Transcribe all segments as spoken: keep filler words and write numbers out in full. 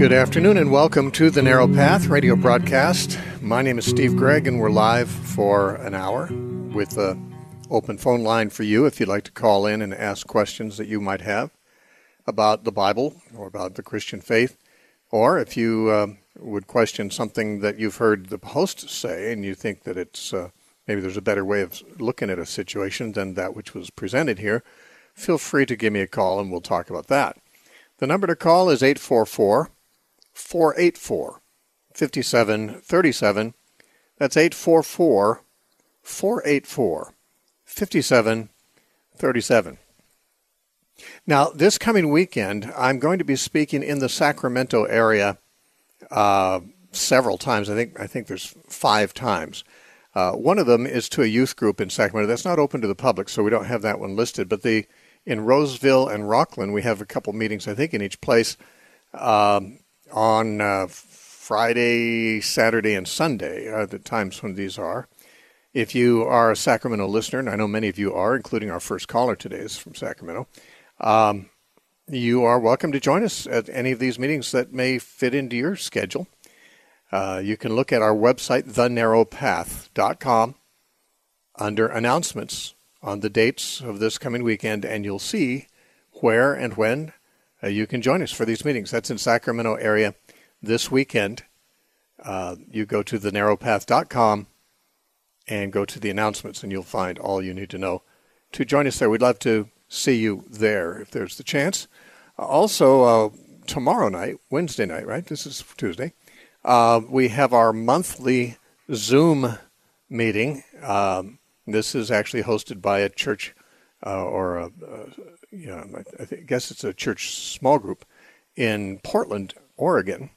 Good afternoon and welcome to the Narrow Path radio broadcast. My name is Steve Gregg and we're live for an hour with an open phone line for you if you'd like to call in and ask questions that you might have about the Bible or about the Christian faith, or if you uh, would question something that you've heard the host say and you think that it's uh, maybe there's a better way of looking at a situation than that which was presented here, feel free to give me a call and we'll talk about that. The number to call is eight four four, four eight four, five seven three seven. That's eight four four, four eight four, five seven three seven. Now, this coming weekend, I'm going to be speaking in the Sacramento area uh, several times. I think I think there's five times. Uh, one of them is to a youth group in Sacramento. That's not open to the public, so we don't have that one listed. But the in Roseville and Rockland, we have a couple meetings, I think, in each place um, on uh, Friday, Saturday, and Sunday are the times when these are. If you are a Sacramento listener, and I know many of you are, including our first caller today is from Sacramento, um, you are welcome to join us at any of these meetings that may fit into your schedule. Uh, you can look at our website, the narrow path dot com, under announcements on the dates of this coming weekend, and you'll see where and when uh, you can join us for these meetings. That's in Sacramento area this weekend. Uh, you go to the narrow path dot com and go to the announcements, and you'll find all you need to know to join us there. We'd love to see you there if there's the chance. Uh, also, uh, tomorrow night, Wednesday night, right? This is Tuesday. Uh, we have our monthly Zoom meeting. Um, this is actually hosted by a church uh, or a, uh, you know, I, th- I guess it's a church small group in Portland, Oregon.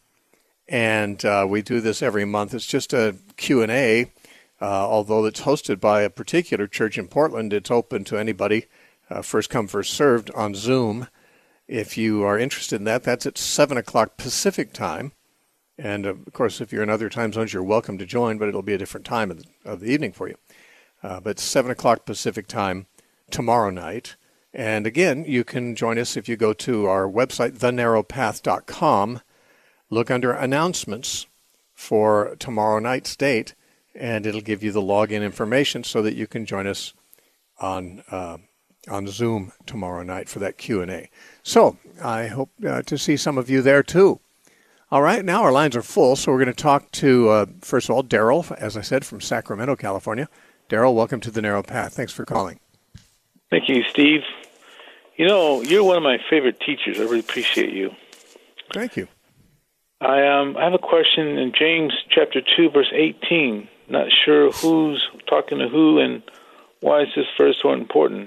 And uh, we do this every month. It's just a Q and A. Uh, although it's hosted by a particular church in Portland, it's open to anybody, uh, first come, first served on Zoom. If you are interested in that, that's at seven o'clock Pacific time. And, of course, if you're in other time zones, you're welcome to join, but it'll be a different time of the, of the evening for you. Uh, but seven o'clock Pacific time tomorrow night. And, again, you can join us if you go to our website, the narrow path dot com, look under announcements for tomorrow night's date, and it'll give you the login information so that you can join us on uh, on Zoom tomorrow night for that Q and A. So I hope uh, to see some of you there, too. All right, now our lines are full, so we're going to talk to, uh, first of all, Daryl, as I said, from Sacramento, California. Daryl, welcome to the Narrow Path. Thanks for calling. Thank you, Steve. You know, you're one of my favorite teachers. I really appreciate you. Thank you. I um I have a question in James chapter two, verse eighteen. Not sure who's talking to who and why is this verse so important.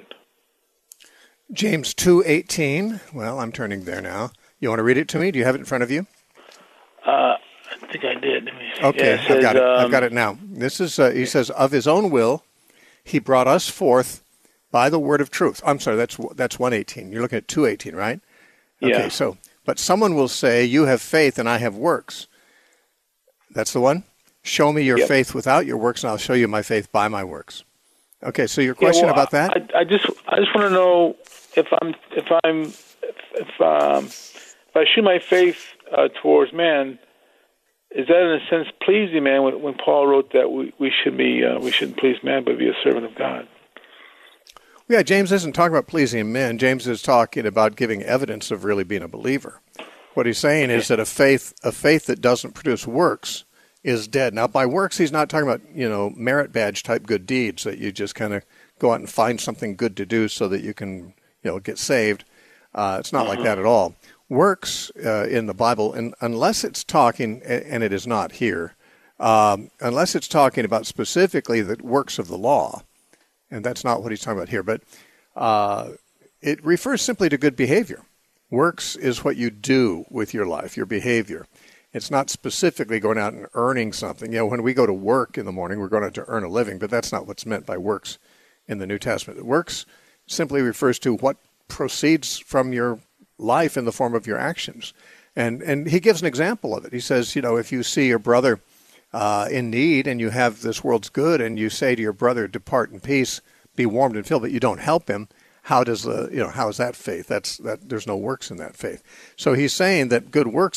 James two eighteen. Well, I'm turning there now. You want to read it to me? Do you have it in front of you? Uh, I think I did. Let me see. Okay, yeah, it says, I've got it. Um, I've got it now. This is, uh, he says, of his own will, he brought us forth by the word of truth. I'm sorry, that's that's one eighteen. You're looking at two eighteen, right? Okay, yeah. so, but someone will say, you have faith and I have works. That's the one? Show me your yep. faith without your works, and I'll show you my faith by my works. Okay, so your question yeah, well, about that? I, I just I just want to know if I'm if I'm if, if um if I show my faith uh, towards man, is that in a sense pleasing man? When, when Paul wrote that we we should be uh, we shouldn't please man but be a servant of God. Yeah, James isn't talking about pleasing men. James is talking about giving evidence of really being a believer. What he's saying okay. is that a faith a faith that doesn't produce works is dead. Now, by works, he's not talking about, you know, merit badge type good deeds that you just kind of go out and find something good to do so that you can, you know, get saved. Uh, it's not uh-huh. like that at all. Works uh, in the Bible, and unless it's talking, and it is not here, um, unless it's talking about specifically the works of the law, and that's not what he's talking about here, but uh, it refers simply to good behavior. Works is what you do with your life, your behavior. It's not specifically going out and earning something. You know, when we go to work in the morning, we're going out to earn a living, but that's not what's meant by works in the New Testament. Works simply refers to what proceeds from your life in the form of your actions. And and he gives an example of it. He says, you know, if you see your brother uh, in need and you have this world's good and you say to your brother, depart in peace, be warmed and filled, but you don't help him, how does the, you know, how is that faith? That's that there's no works in that faith. So he's saying that good works,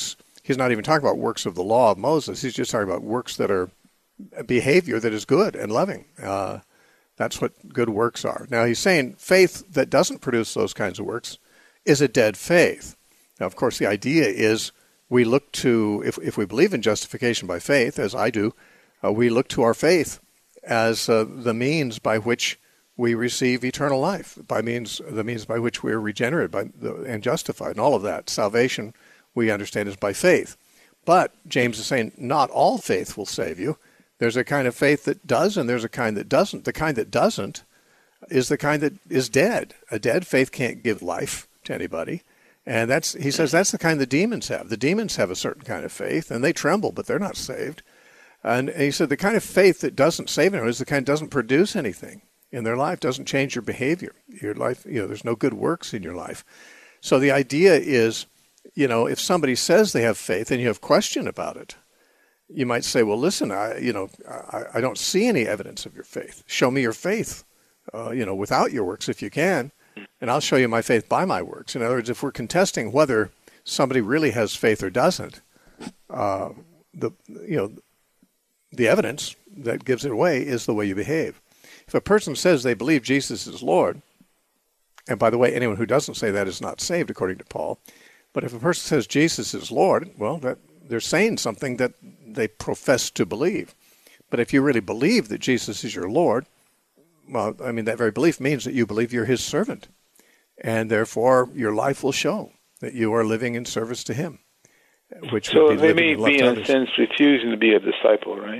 he's not even talking about works of the law of Moses. He's just talking about works that are behavior that is good and loving. Uh, that's what good works are. Now, he's saying faith that doesn't produce those kinds of works is a dead faith. Now, of course, the idea is we look to, if, if we believe in justification by faith, as I do, uh, we look to our faith as uh, the means by which we receive eternal life, by means the means by which we are regenerated by the, and justified, and all of that. Salvation, we understand, is by faith. But James is saying not all faith will save you. There's a kind of faith that does, and there's a kind that doesn't. The kind that doesn't is the kind that is dead. A dead faith can't give life to anybody. And that's, he says, that's the kind the demons have. The demons have a certain kind of faith, and they tremble, but they're not saved. And he said the kind of faith that doesn't save anyone is the kind that doesn't produce anything in their life, doesn't change your behavior. Your life, you know, there's no good works in your life. So the idea is, you know, if somebody says they have faith and you have question about it, you might say, well, listen, I, you know, I, I don't see any evidence of your faith. Show me your faith, uh, you know, without your works if you can, and I'll show you my faith by my works. In other words, if we're contesting whether somebody really has faith or doesn't, uh, the you know, the evidence that gives it away is the way you behave. If a person says they believe Jesus is Lord, and by the way, anyone who doesn't say that is not saved, according to Paul, but if a person says Jesus is Lord, well, that they're saying something that they profess to believe. But if you really believe that Jesus is your Lord, well, I mean, that very belief means that you believe you're his servant. And therefore, your life will show that you are living in service to him. Which so would be they may living be, in a sense, refusing to be a disciple, right?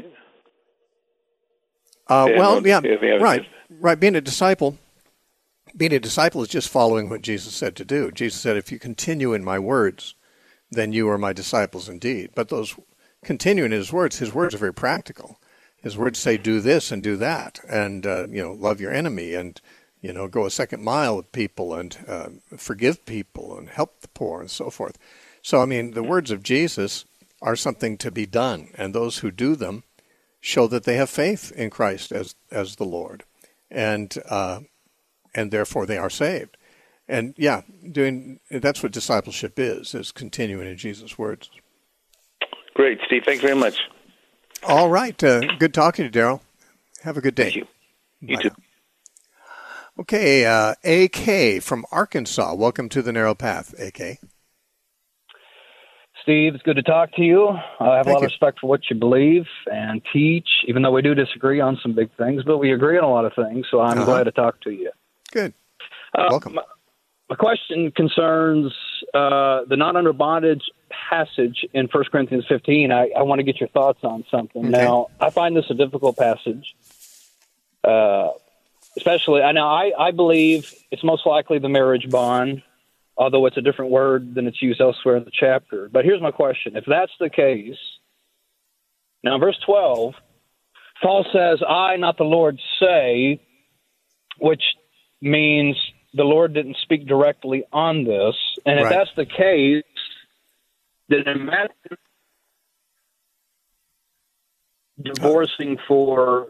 Uh, well, no, yeah, right. Right. Being a disciple, being a disciple is just following what Jesus said to do. Jesus said, if you continue in my words, then you are my disciples indeed. But those continuing in his words, his words are very practical. His words say, do this and do that, and, uh, you know, love your enemy, and, you know, go a second mile with people, and uh, forgive people, and help the poor, and so forth. So, I mean, the words of Jesus are something to be done, and those who do them show that they have faith in Christ as as the Lord, and uh, and therefore they are saved. And yeah, doing that's what discipleship is, is continuing in Jesus' words. Great, Steve. Thanks very much. All right. Uh, good talking to you, Daryl. Have a good day. Thank you. You Bye too. now. Okay, uh, A K from Arkansas. Welcome to the Narrow Path, A K. Steve, it's good to talk to you. I have Thank a lot you. of respect for what you believe and teach, even though we do disagree on some big things, but we agree on a lot of things, so I'm Uh-huh. glad to talk to you. Good. Uh, Welcome. My, my question concerns uh, the not under bondage passage in First Corinthians fifteen. I, I want to get your thoughts on something. Okay. Now, I find this a difficult passage, uh, especially, I know I, I believe it's most likely the marriage bond, although it's a different word than it's used elsewhere in the chapter. But here's my question. If that's the case, now in verse twelve, Paul says, I, not the Lord, say, which means the Lord didn't speak directly on this. And if Right. that's the case, then imagine divorcing for...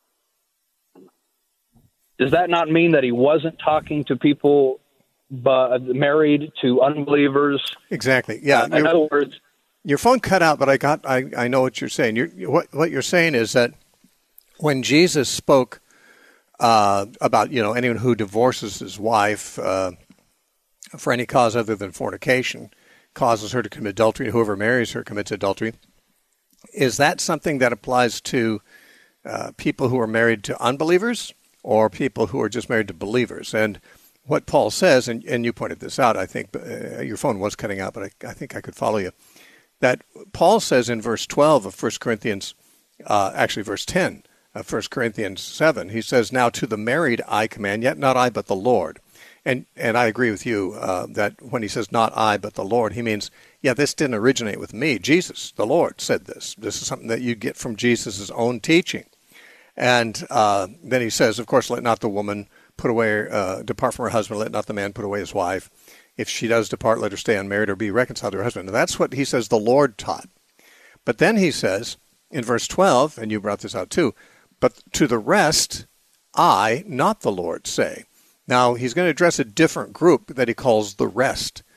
Does that not mean that he wasn't talking to people but married to unbelievers? Exactly. Yeah. Uh, in your, other words, your phone cut out, but I got. I, I know what you're saying. You're, what what you're saying is that when Jesus spoke uh, about you know anyone who divorces his wife uh, for any cause other than fornication causes her to commit adultery, and whoever marries her commits adultery. Is that something that applies to uh, people who are married to unbelievers or people who are just married to believers? And what Paul says, and, and you pointed this out, I think, uh, your phone was cutting out, but I, I think I could follow you, that Paul says in verse twelve of First Corinthians, uh, actually verse ten of First Corinthians seven, he says, now to the married I command, yet not I, but the Lord. And and I agree with you uh, that when he says not I, but the Lord, he means, yeah, this didn't originate with me. Jesus, the Lord, said this. This is something that you get from Jesus' own teaching. And uh, then he says, of course, let not the woman put away, uh, depart from her husband, let not the man put away his wife. If she does depart, let her stay unmarried or be reconciled to her husband. And that's what he says the Lord taught. But then he says in verse twelve, and you brought this out too, but to the rest, I, not the Lord, say. Now, he's going to address a different group that he calls the rest.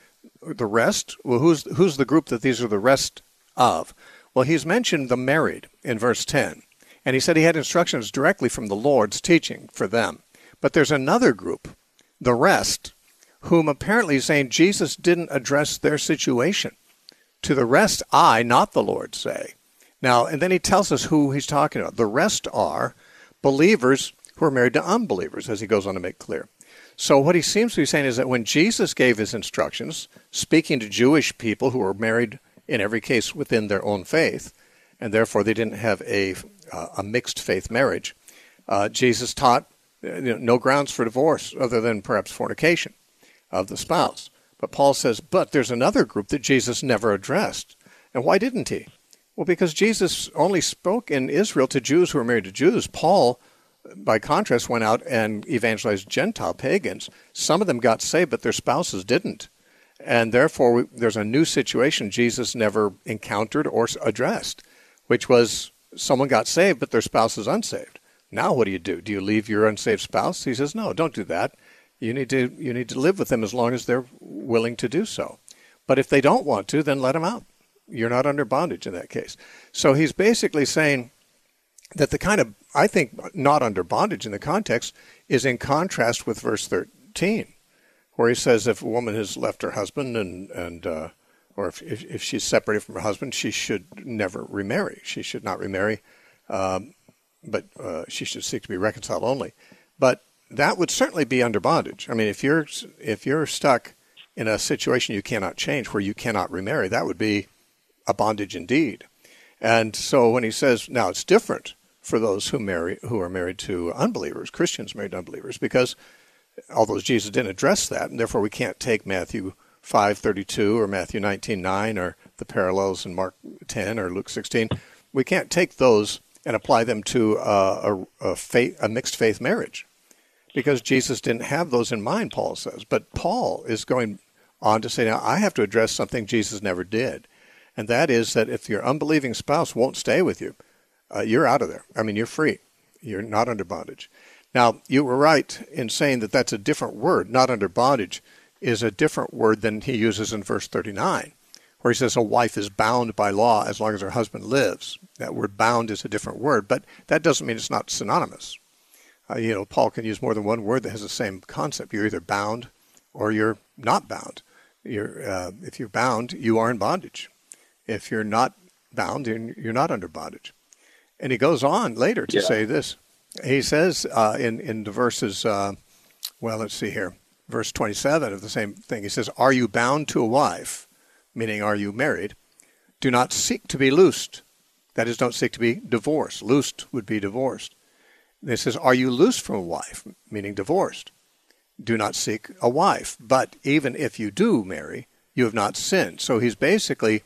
the rest? Well, who's who's the group that these are the rest of? Well, he's mentioned the married in verse ten, and he said he had instructions directly from the Lord's teaching for them. But there's another group, the rest, whom apparently he's saying Jesus didn't address their situation. To the rest I, not the Lord, say. Now, and then he tells us who he's talking about. The rest are believers who are married to unbelievers, as he goes on to make clear. So what he seems to be saying is that when Jesus gave his instructions, speaking to Jewish people who were married in every case within their own faith, and therefore they didn't have a, uh, a mixed faith marriage, uh, Jesus taught you know, no grounds for divorce other than perhaps fornication of the spouse. But Paul says, but there's another group that Jesus never addressed. And why didn't he? Well, because Jesus only spoke in Israel to Jews who were married to Jews. Paul, by contrast, went out and evangelized Gentile pagans. Some of them got saved, but their spouses didn't. And therefore, we, there's a new situation Jesus never encountered or addressed, which was someone got saved, but their spouse is unsaved. Now what do you do? Do you leave your unsaved spouse? He says, no, don't do that. You need to you need to live with them as long as they're willing to do so. But if they don't want to, then let them out. You're not under bondage in that case. So he's basically saying that the kind of, I think, not under bondage in the context is in contrast with verse thirteen, where he says if a woman has left her husband and, and uh, or if, if, if she's separated from her husband, she should never remarry. She should not remarry, um, but uh, she should seek to be reconciled only. But that would certainly be under bondage. I mean, if you're if you're stuck in a situation you cannot change, where you cannot remarry, that would be a bondage indeed. And so when he says, now it's different for those who marry who are married to unbelievers, Christians married to unbelievers, because although Jesus didn't address that, and therefore we can't take Matthew five thirty-two or Matthew nineteen nine or the parallels in Mark ten or Luke sixteen, we can't take those and apply them to uh, a, a, faith, a mixed faith marriage, because Jesus didn't have those in mind, Paul says. But Paul is going on to say, now I have to address something Jesus never did, and that is that if your unbelieving spouse won't stay with you, uh, you're out of there. I mean, you're free. You're not under bondage. Now, you were right in saying that that's a different word. Not under bondage is a different word than he uses in verse thirty-nine, where he says a wife is bound by law as long as her husband lives. That word bound is a different word, but that doesn't mean it's not synonymous. Uh, you know, Paul can use more than one word that has the same concept. You're either bound or you're not bound. You're, uh, if you're bound, you are in bondage. If you're not bound, you're not under bondage. And he goes on later to yeah. say this. He says uh, in, in the verses, uh, well, let's see here, verse twenty-seven of the same thing. He says, are you bound to a wife, meaning are you married? Do not seek to be loosed. That is, don't seek to be divorced. Loosed would be divorced. It says, are you loosed from a wife, meaning divorced? Do not seek a wife. But even if you do marry, you have not sinned. So he's basically,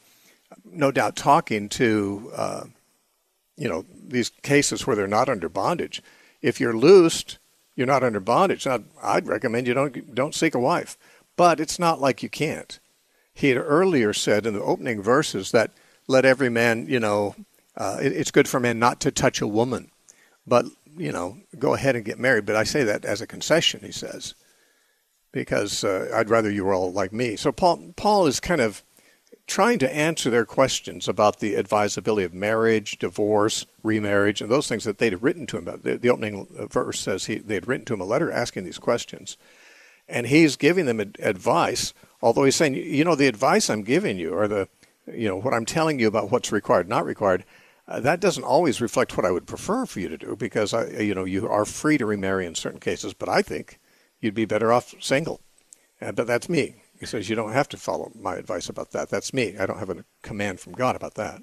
no doubt, talking to, uh, you know, these cases where they're not under bondage. If you're loosed, you're not under bondage. Now, I'd recommend you don't don't seek a wife. But it's not like you can't. He had earlier said in the opening verses that let every man, you know, uh, it, it's good for a man not to touch a woman. But, you know, go ahead and get married. But I say that as a concession, he says, because uh, I'd rather you were all like me. So Paul, Paul is kind of trying to answer their questions about the advisability of marriage, divorce, remarriage, and those things that they'd written to him about. The, the opening verse says he, they had written to him a letter asking these questions. And he's giving them ad- advice, although he's saying, you know, the advice I'm giving you, or the, you know, what I'm telling you about what's required, not required, Uh, that doesn't always reflect what I would prefer for you to do, because I, you know, you are free to remarry in certain cases, but I think you'd be better off single. Uh, but that's me. He says you don't have to follow my advice about that. That's me. I don't have a command from God about that.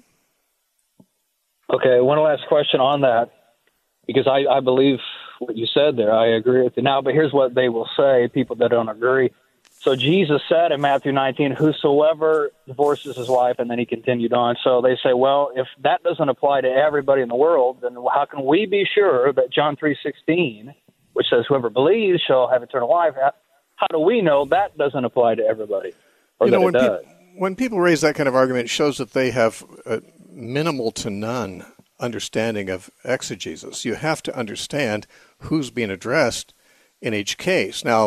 Okay, one last question on that, because I, I believe what you said there. I agree with you now, but here's what they will say, people that don't agree. So Jesus said in Matthew nineteen, whosoever divorces his wife, and then he continued on. So they say, well, if that doesn't apply to everybody in the world, then how can we be sure that John three sixteen, which says whoever believes shall have eternal life, how do we know that doesn't apply to everybody? Or you know, that when, it does? Pe- when people raise that kind of argument, it shows that they have a minimal to none understanding of exegesis. You have to understand who's being addressed in each case. Now,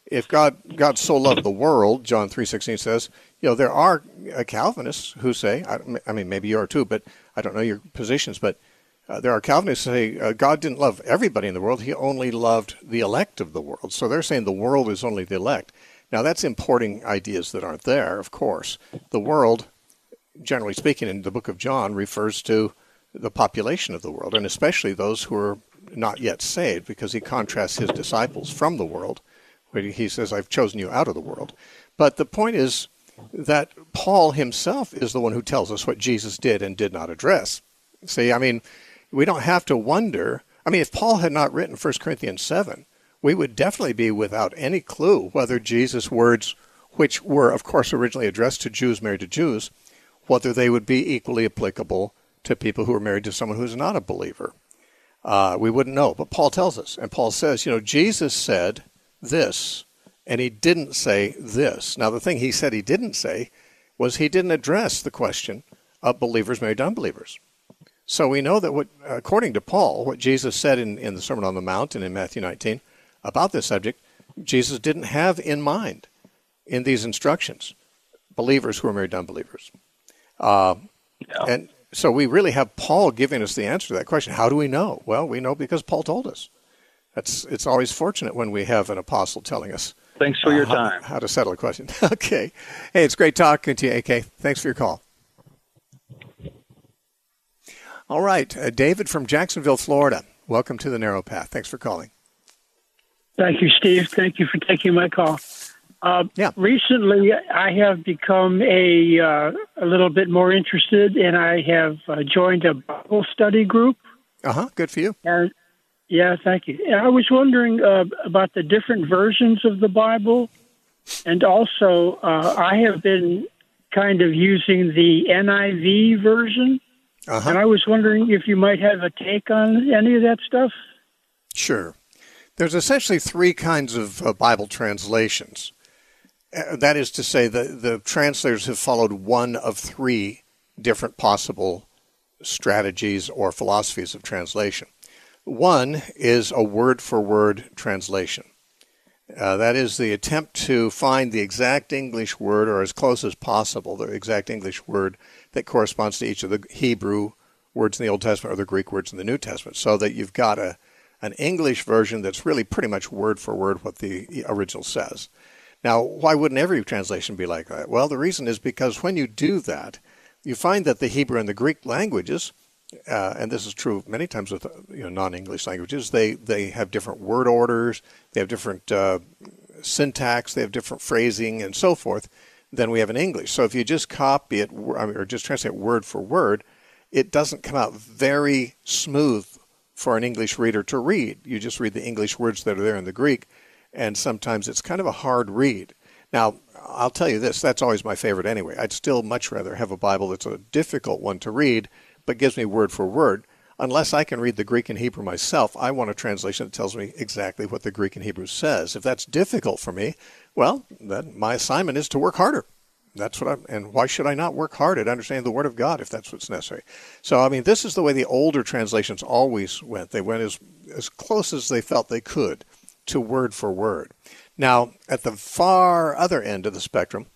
if God God so loved the world, John three sixteen says, you know, there are uh, Calvinists who say, I, I mean, maybe you are too, but I don't know your positions, but uh, there are Calvinists who say uh, God didn't love everybody in the world. He only loved the elect of the world. So they're saying the world is only the elect. Now, that's importing ideas that aren't there, of course. The world, generally speaking, in the book of John, refers to the population of the world, and especially those who are not yet saved, because he contrasts his disciples from the world. He says, I've chosen you out of the world. But the point is that Paul himself is the one who tells us what Jesus did and did not address. See, I mean, we don't have to wonder. I mean, if Paul had not written First Corinthians seven, we would definitely be without any clue whether Jesus' words, which were, of course, originally addressed to Jews married to Jews, whether they would be equally applicable to people who are married to someone who's not a believer. Uh, we wouldn't know. But Paul tells us, and Paul says, you know, Jesus said this, and he didn't say this. Now, the thing he said he didn't say was he didn't address the question of believers married to unbelievers. So we know that, what, according to Paul, what Jesus said in, in the Sermon on the Mount and in Matthew nineteen about this subject, Jesus didn't have in mind in these instructions believers who are married to unbelievers. Uh, yeah. And so we really have Paul giving us the answer to that question. How do we know? Well, we know because Paul told us. That's it's always fortunate when we have an apostle telling us. Thanks for your uh, time. How, how to settle a question. Okay. Hey, it's great talking to you, A K. Thanks for your call. All right. Uh, David from Jacksonville, Florida. Welcome to the Narrow Path. Thanks for calling. Thank you, Steve. Thank you for taking my call. Uh, yeah. Recently, I have become a uh, a little bit more interested, and I have uh, joined a Bible study group. Uh-huh. Good for you. And yeah, thank you. And I was wondering uh, about the different versions of the Bible, and also uh, I have been kind of using the N I V version, uh-huh. and I was wondering if you might have a take on any of that stuff. Sure. There's essentially three kinds of uh, Bible translations. Uh, that is to say, the, the translators have followed one of three different possible strategies or philosophies of translation. One is a word-for-word translation. Uh, that is the attempt to find the exact English word, or as close as possible, the exact English word that corresponds to each of the Hebrew words in the Old Testament or the Greek words in the New Testament, so that you've got a an English version that's really pretty much word for word what the original says. Now, why wouldn't every translation be like that? Well, the reason is because when you do that, you find that the Hebrew and the Greek languages, uh, and this is true many times with you know, non-English languages, they, they have different word orders, they have different uh, syntax, they have different phrasing, and so forth than we have in English. So if you just copy it or just translate word for word, it doesn't come out very smooth for an English reader to read. You just read the English words that are there in the Greek, and sometimes it's kind of a hard read. Now, I'll tell you this, that's always my favorite anyway. I'd still much rather have a Bible that's a difficult one to read, but gives me word for word. Unless I can read the Greek and Hebrew myself, I want a translation that tells me exactly what the Greek and Hebrew says. If that's difficult for me, well, then my assignment is to work harder. That's what I'm, and why should I not work hard at understanding the Word of God if that's what's necessary? So, I mean, this is the way the older translations always went. They went as, as close as they felt they could to word for word. Now, at the far other end of the spectrum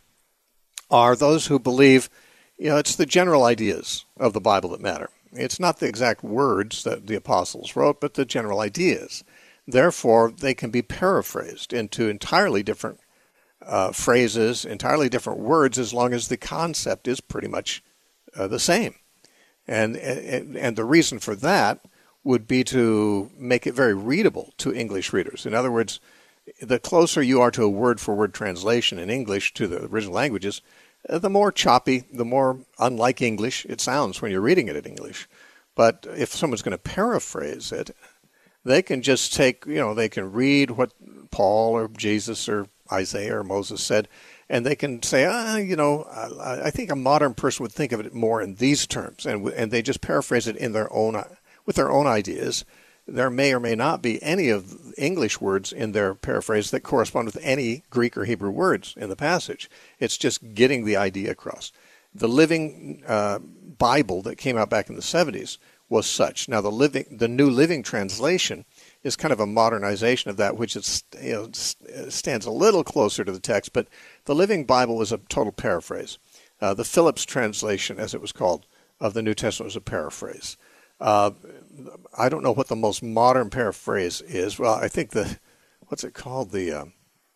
are those who believe, you know, it's the general ideas of the Bible that matter. It's not the exact words that the apostles wrote, but the general ideas. Therefore, they can be paraphrased into entirely different Uh, phrases, entirely different words, as long as the concept is pretty much uh, the same. And, and and the reason for that would be to make it very readable to English readers. In other words, the closer you are to a word-for-word translation in English to the original languages, uh, the more choppy, the more unlike English it sounds when you're reading it in English. But if someone's going to paraphrase it, they can just take, you know, they can read what Paul or Jesus or Isaiah or Moses said, and they can say, ah, you know, I, I think a modern person would think of it more in these terms, and and they just paraphrase it in their own, with their own ideas. There may or may not be any of English words in their paraphrase that correspond with any Greek or Hebrew words in the passage. It's just getting the idea across. The Living uh, Bible that came out back in the seventies was such. Now, the living, the New Living Translation is kind of a modernization of that, which is, you know, stands a little closer to the text. But the Living Bible was a total paraphrase. Uh, the Phillips translation, as it was called, of the New Testament was a paraphrase. Uh, I don't know what the most modern paraphrase is. Well, I think the, what's it called? The, um,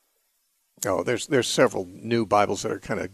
oh, there's there's several new Bibles that are kind of,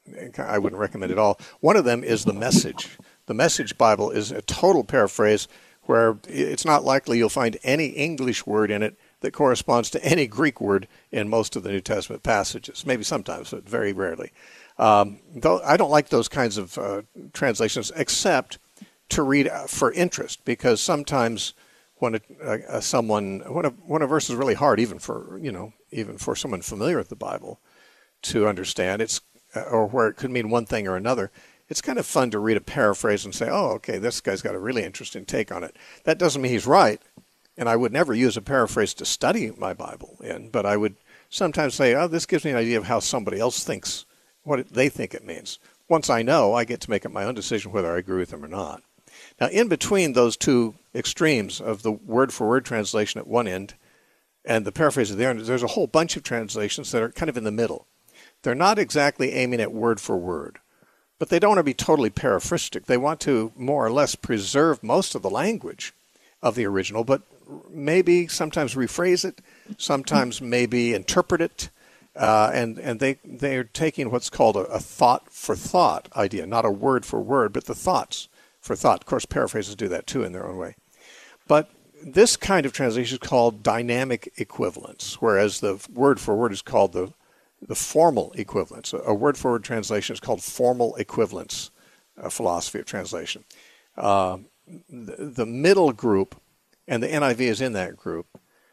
I wouldn't recommend at all. One of them is the Message. The Message Bible is a total paraphrase where it's not likely you'll find any English word in it that corresponds to any Greek word in most of the New Testament passages. Maybe sometimes, but very rarely. Um, though I don't like those kinds of uh, translations, except to read for interest, because sometimes when a, a, someone when a when a verse is really hard, even for you know even for someone familiar with the Bible to understand, it's or where it could mean one thing or another, it's kind of fun to read a paraphrase and say, oh, okay, this guy's got a really interesting take on it. That doesn't mean he's right, and I would never use a paraphrase to study my Bible in, but I would sometimes say, oh, this gives me an idea of how somebody else thinks, what they think it means. Once I know, I get to make up my own decision whether I agree with them or not. Now, in between those two extremes of the word-for-word translation at one end and the paraphrase at the other end, there's a whole bunch of translations that are kind of in the middle. They're not exactly aiming at word-for-word, but they don't want to be totally paraphrastic. They want to more or less preserve most of the language of the original, but maybe sometimes rephrase it, sometimes maybe interpret it, uh, and and they they're taking what's called a, a thought-for-thought idea, not a word-for-word, but the thoughts for thought. Of course, paraphrases do that too in their own way. But this kind of translation is called dynamic equivalence, whereas the word-for-word is called the the formal equivalence. A word-for-word translation is called formal equivalence, a philosophy of translation. Uh, the, the middle group, and the N I V is in that group,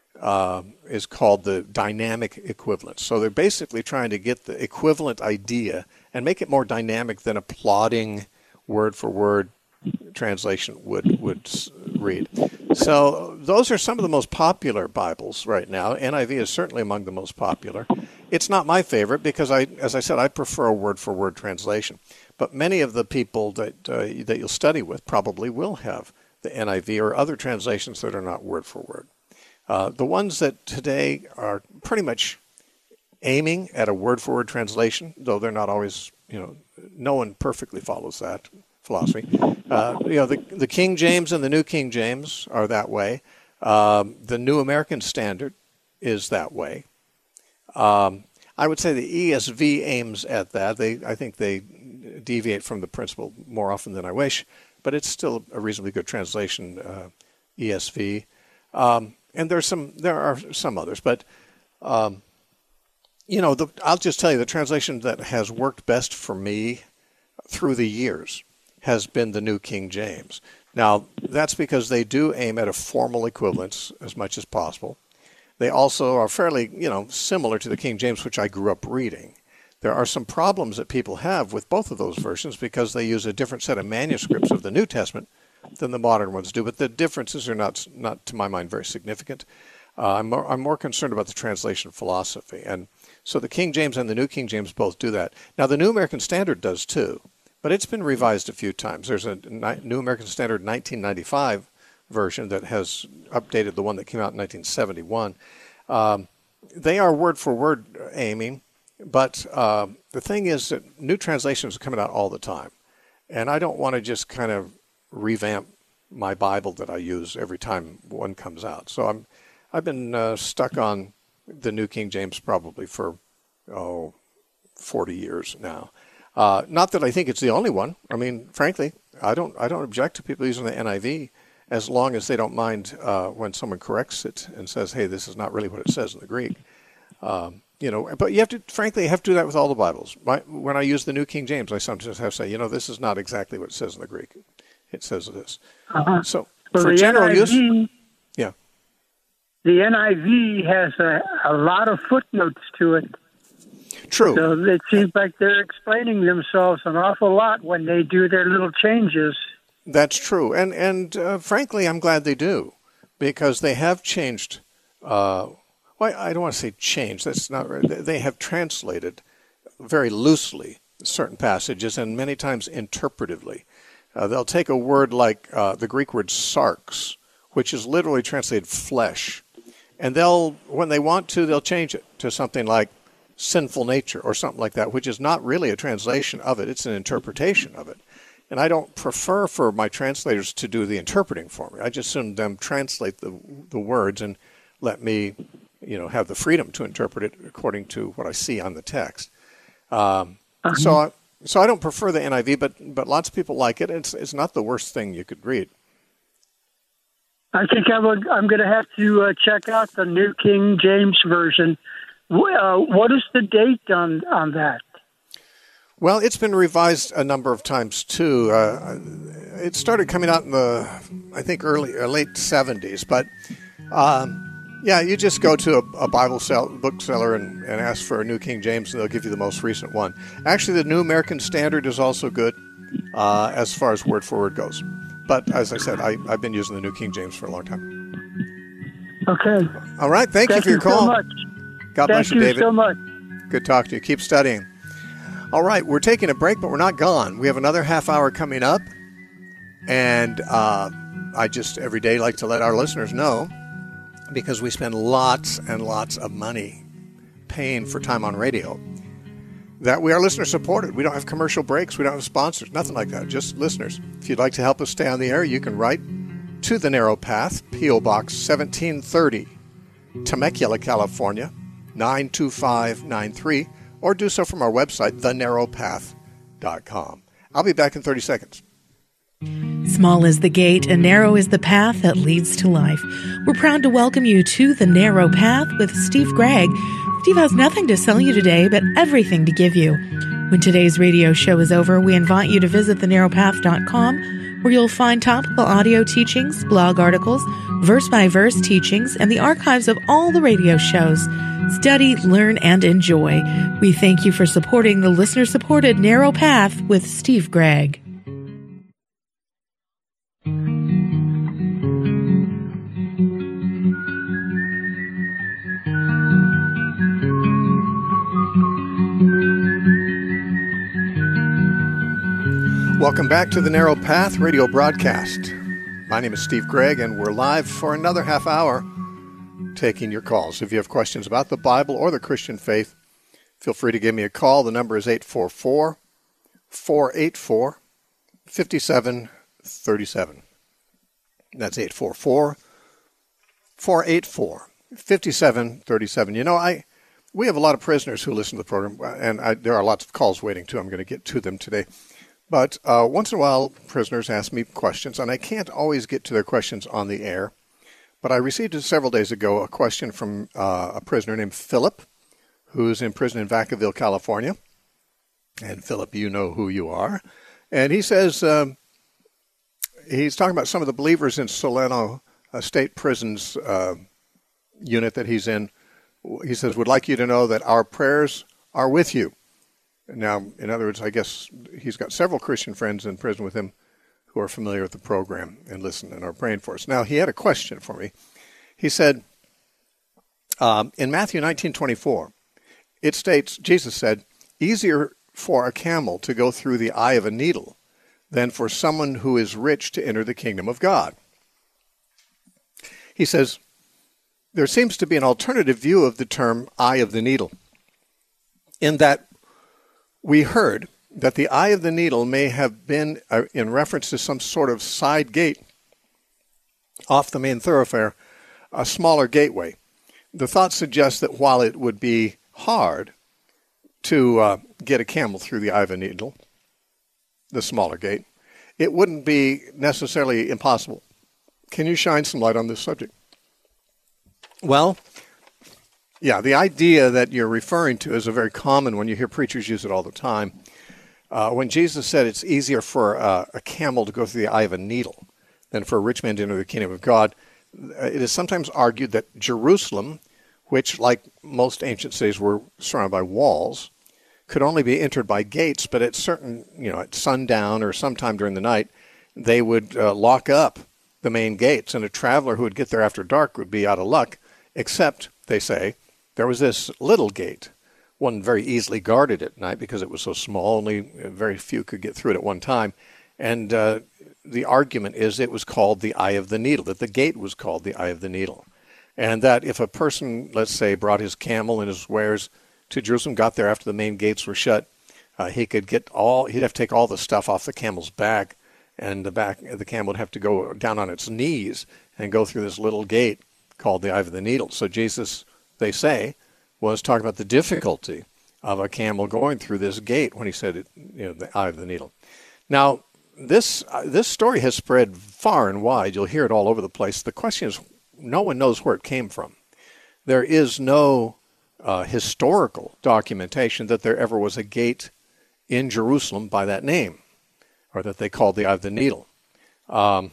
uh, is called the dynamic equivalence. So they're basically trying to get the equivalent idea and make it more dynamic than a plodding word-for-word translation would would read. So those are some of the most popular Bibles right now. N I V is certainly among the most popular. It's not my favorite because, I, as I said, I prefer a word-for-word translation. But many of the people that uh, that you'll study with probably will have the N I V or other translations that are not word-for-word. Uh, the ones that today are pretty much aiming at a word-for-word translation, though they're not always, you know, no one perfectly follows that philosophy. Uh, you know, the, the King James and the New King James are that way. Um, the New American Standard is that way. Um, I would say the E S V aims at that. They, I think they deviate from the principle more often than I wish, but it's still a reasonably good translation, uh, E S V. Um, and there's some, there are some others, but um, you know, the, I'll just tell you the translation that has worked best for me through the years has been the New King James. Now, that's because they do aim at a formal equivalence as much as possible. They also are fairly, you know, similar to the King James, which I grew up reading. There are some problems that people have with both of those versions because they use a different set of manuscripts of the New Testament than the modern ones do, but the differences are not, not to my mind, very significant. Uh, I'm, more, I'm more concerned about the translation philosophy. And so the King James and the New King James both do that. Now, the New American Standard does too, but it's been revised a few times. There's a New American Standard nineteen ninety-five version that has updated the one that came out in nineteen seventy-one. Um, they are word-for-word aiming, but uh, the thing is that new translations are coming out all the time. And I don't want to just kind of revamp my Bible that I use every time one comes out. So I'm, I've been uh, stuck on the New King James probably for, oh, forty years now. Uh, not that I think it's the only one. I mean, frankly, I don't I don't object to people using the N I V as long as they don't mind uh, when someone corrects it and says, hey, this is not really what it says in the Greek. Um, you know, but you have to, frankly, you have to do that with all the Bibles. My, when I use the New King James, I sometimes have to say, you know, this is not exactly what it says in the Greek. It says this. Uh-huh. So, well, for general N I V, use, yeah. The N I V has a, a lot of footnotes to it. True. So it seems like they're explaining themselves an awful lot when they do their little changes. That's true. And, and uh, frankly, I'm glad they do, because they have changed. Uh, well, I don't want to say changed. That's not right. They have translated very loosely certain passages and many times interpretively. Uh, they'll take a word like uh, the Greek word sarx, which is literally translated flesh. And they'll, when they want to, they'll change it to something like sinful nature or something like that, which is not really a translation of it. It's an interpretation of it. And I don't prefer for my translators to do the interpreting for me. I just assume them translate the the words and let me, you know, have the freedom to interpret it according to what I see on the text. Um, uh-huh. So, I, so I don't prefer the N I V, but but lots of people like it. It's it's not the worst thing you could read. I think I would, I'm going to have to uh, check out the New King James Version. Uh, what is the date on on that? Well, it's been revised a number of times too. Uh, it started coming out in the, I think, early or late seventies. But um, yeah, you just go to a, a Bible sell, bookseller and, and ask for a New King James, and they'll give you the most recent one. Actually, the New American Standard is also good uh, as far as word for word goes. But as I said, I, I've been using the New King James for a long time. Okay. All right. Thank, Thank you for your you call. So much. God bless Thank you, you David. so much. Good talking to you. Keep studying. All right, we're taking a break, but we're not gone. We have another half hour coming up, and uh, I just every day like to let our listeners know, because we spend lots and lots of money paying for time on radio, that we are listener-supported. We don't have commercial breaks. We don't have sponsors, nothing like that, just listeners. If you'd like to help us stay on the air, you can write to The Narrow Path, P O. Box seventeen thirty, Temecula, California, nine two five nine three, or do so from our website, the narrow path dot com. I'll be back in thirty seconds. Small is the gate and narrow is the path that leads to life. We're proud to welcome you to The Narrow Path with Steve Gregg. Steve has nothing to sell you today, but everything to give you. When today's radio show is over, we invite you to visit the narrow path dot com, where you'll find topical audio teachings, blog articles, verse-by-verse teachings, and the archives of all the radio shows. Study, learn, and enjoy. We thank you for supporting the listener-supported Narrow Path with Steve Gregg. Welcome back to the Narrow Path radio broadcast. My name is Steve Gregg, and we're live for another half hour taking your calls. If you have questions about the Bible or the Christian faith, feel free to give me a call. The number is eight four four, four eight four, five seven three seven. That's eight four four, four eight four, five seven three seven. You know, I we have a lot of prisoners who listen to the program, and I, there are lots of calls waiting, too. I'm going to get to them today. But uh, once in a while, prisoners ask me questions, and I can't always get to their questions on the air. But I received several days ago a question from uh, a prisoner named Philip, who's in prison in Vacaville, California. And Philip, you know who you are. And he says, um, he's talking about some of the believers in Solano uh, State Prison's uh, unit that he's in. He says, would like you to know that our prayers are with you. Now, in other words, I guess he's got several Christian friends in prison with him who are familiar with the program and listen and are praying for us. Now, he had a question for me. He said, um, in Matthew nineteen twenty-four, it states, Jesus said, easier for a camel to go through the eye of a needle than for someone who is rich to enter the kingdom of God. He says, there seems to be an alternative view of the term eye of the needle, in that we heard that the eye of the needle may have been uh, in reference to some sort of side gate off the main thoroughfare, a smaller gateway. The thought suggests that while it would be hard to uh, get a camel through the eye of a needle, the smaller gate, it wouldn't be necessarily impossible. Can you shine some light on this subject? Well, yeah, the idea that you're referring to is a very common one. You hear preachers use it all the time. Uh, when Jesus said it's easier for uh, a camel to go through the eye of a needle than for a rich man to enter the kingdom of God, it is sometimes argued that Jerusalem, which, like most ancient cities, were surrounded by walls, could only be entered by gates, but at certain, you know, at sundown or sometime during the night, they would uh, lock up the main gates, and a traveler who would get there after dark would be out of luck, except, they say, there was this little gate, one very easily guarded at night because it was so small, only very few could get through it at one time. And uh, the argument is it was called the Eye of the Needle, that the gate was called the Eye of the Needle. And that if a person, let's say, brought his camel and his wares to Jerusalem, got there after the main gates were shut, uh, he could get all, he'd have to take all the stuff off the camel's back, and the back the camel would have to go down on its knees and go through this little gate called the Eye of the Needle. So Jesus, they say, was talking about the difficulty of a camel going through this gate when he said, it, you know, the Eye of the Needle. Now, this uh, this story has spread far and wide. You'll hear it all over the place. The question is, no one knows where it came from. There is no uh, historical documentation that there ever was a gate in Jerusalem by that name, or that they called the Eye of the Needle. Um,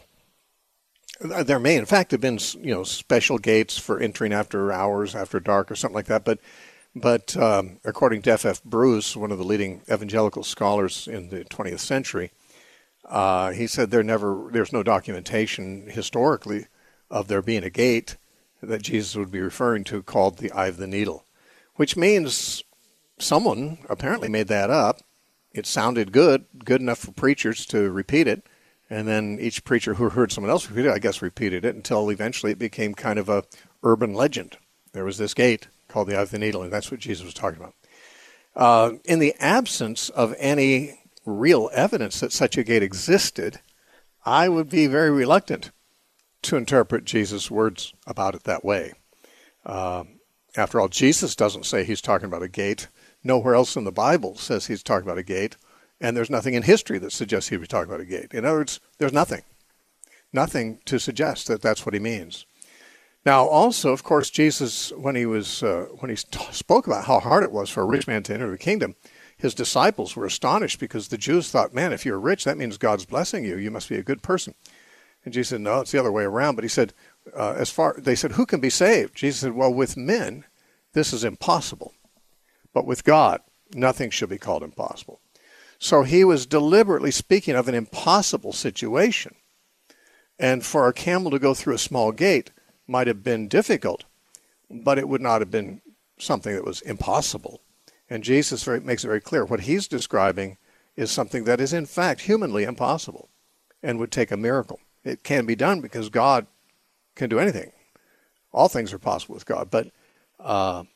there may, in fact, have been, you know, special gates for entering after hours, after dark, or something like that. But, but um, according to F F Bruce, one of the leading evangelical scholars in the twentieth century, uh, he said there never, there's no documentation historically of there being a gate that Jesus would be referring to called the Eye of the Needle, which means someone apparently made that up. It sounded good, good enough for preachers to repeat it, and then each preacher who heard someone else repeat it, I guess, repeated it until eventually it became kind of a urban legend. There was this gate called the Eye of the Needle, and that's what Jesus was talking about. Uh, in the absence of any real evidence that such a gate existed, I would be very reluctant to interpret Jesus' words about it that way. Uh, after all, Jesus doesn't say he's talking about a gate. Nowhere else in the Bible says he's talking about a gate, and there's nothing in history that suggests he was talking about a gate. In other words, there's nothing, nothing to suggest that that's what he means. Now, also, of course, Jesus, when he was uh, when he t- spoke about how hard it was for a rich man to enter the kingdom, his disciples were astonished because the Jews thought, man, if you're rich, that means God's blessing you. You must be a good person. And Jesus said, no, it's the other way around. But he said, uh, as far they said, who can be saved? Jesus said, well, with men, this is impossible. But with God, nothing should be called impossible. So he was deliberately speaking of an impossible situation. And for a camel to go through a small gate might have been difficult, but it would not have been something that was impossible. And Jesus very, makes it very clear what he's describing is something that is in fact humanly impossible and would take a miracle. It can be done because God can do anything. All things are possible with God, but uh,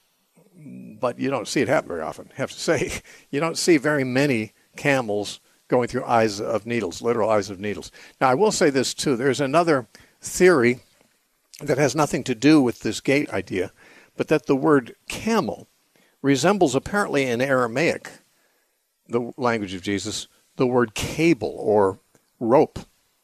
but you don't see it happen very often. I have to say, you don't see very many camels going through eyes of needles, literal eyes of needles. Now, I will say this too. There's another theory that has nothing to do with this gate idea, but that the word camel resembles apparently in Aramaic, the language of Jesus, the word cable or rope.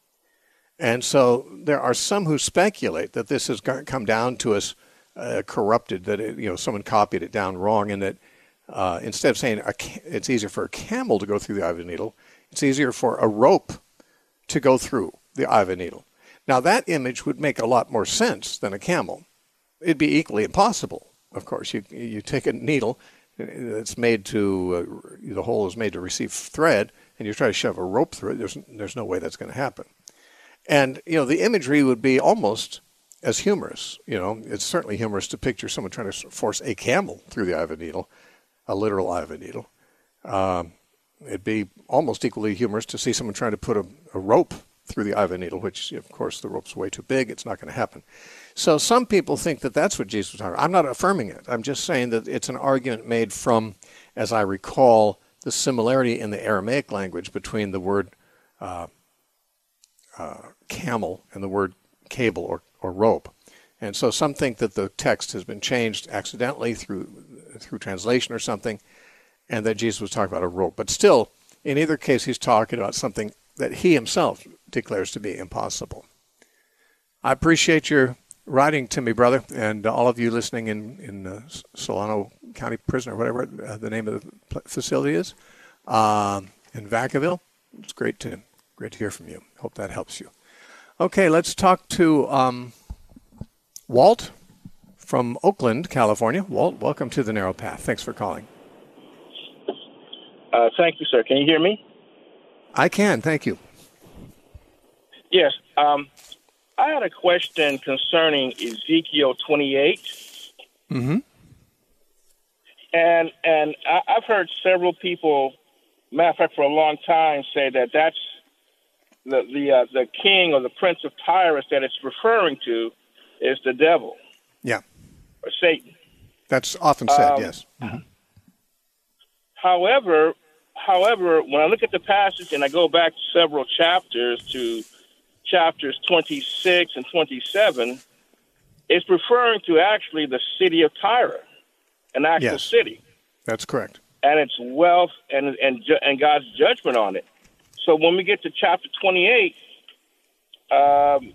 And so there are some who speculate that this has come down to us uh, corrupted, that it, you know someone copied it down wrong, and that uh, instead of saying a, it's easier for a camel to go through the eye of a needle, it's easier for a rope to go through the eye of a needle. Now that image would make a lot more sense than a camel. It'd be equally impossible, of course. You you take a needle that's made to, uh, the hole is made to receive thread, and you try to shove a rope through it, there's, there's no way that's going to happen. And, you know, the imagery would be almost as humorous. You know, it's certainly humorous to picture someone trying to force a camel through the eye of a needle, a literal eye of a needle. Um, it'd be almost equally humorous to see someone trying to put a, a rope through the eye of a needle, which, of course, the rope's way too big. It's not going to happen. So some people think that that's what Jesus was talking about. I'm not affirming it. I'm just saying that it's an argument made from, as I recall, the similarity in the Aramaic language between the word uh, uh, camel and the word cable or, or rope. And so some think that the text has been changed accidentally through through translation or something, and that Jesus was talking about a rope. But still, in either case, he's talking about something that he himself declares to be impossible. I appreciate your writing to me, brother, and all of you listening in, in uh, Solano County Prison, or whatever uh, the name of the facility is, um, in Vacaville. It's great to great to hear from you. Hope that helps you. Okay, let's talk to um, Walt from Oakland, California. Walt, welcome to The Narrow Path. Thanks for calling. Uh, thank you, sir. Can you hear me? I can, thank you. Yes. Um, I had a question concerning Ezekiel twenty-eight. Mm-hmm. And and I, I've heard several people, matter of fact, for a long time, say that that's the the uh, the king or the prince of Tyrus that it's referring to is the devil. Yeah. Or Satan. That's often said, Um, yes. Mm-hmm. However, however, when I look at the passage and I go back several chapters to chapters twenty-six and twenty-seven, it's referring to actually the city of Tyre, an actual Yes. city. That's correct. And its wealth and and ju- and God's judgment on it. So when we get to chapter twenty-eight, um,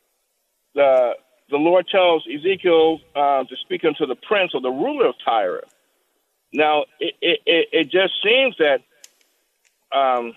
the the Lord tells Ezekiel uh, to speak unto the prince or the ruler of Tyre. Now, it it, it just seems that um,